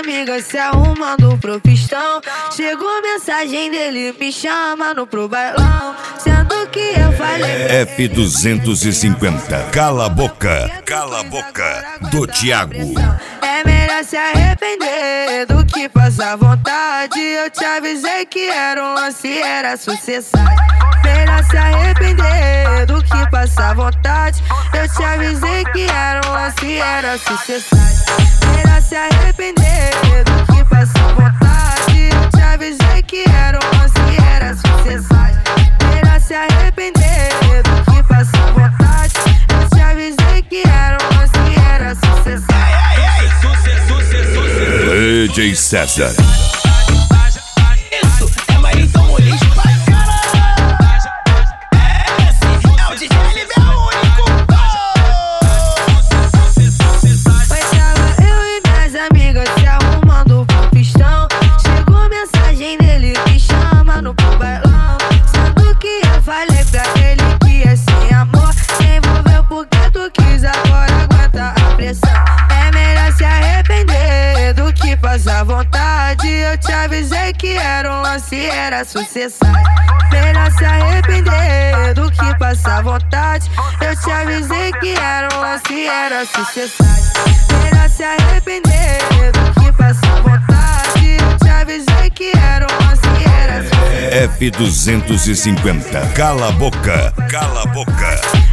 amigas se arrumando pro pistão. Chegou mensagem dele, me chamando pro bailão. Sendo que eu falei F250, cala a boca, do Thiago. É melhor se arrepender do que passar vontade. Eu te avisei que era um lance, era sucesso. Melhor se arrepender do que passar vontade. Eu te avisei que era um lance, era sucesso. Melhor se arrepender do que passar vontade. Eu te avisei que era um lance, era sucesso. Melhor se arrepender do que passar vontade. Eu te avisei que era um lance, era sucesso. DJ César. Isso é Marizão Muniz pra caralho. É o DJ LB, é o único. Tava eu e minhas amigas se arrumando pro pistão. Chegou mensagem dele me chamando pro bailão. Sendo que eu falei pra ele que é sem amor. Se envolveu porque tu quis, agora aguenta a pressão. É melhor se arrepender do que passar vontade. Eu te avisei que era um lance, era sucesso. Melhor se arrepender do que passar vontade. Eu te avisei que era um lance, era sucesso. Melhor se arrepender do que passar vontade. Eu te avisei que era um lance, era sucesso. F250, cala a boca,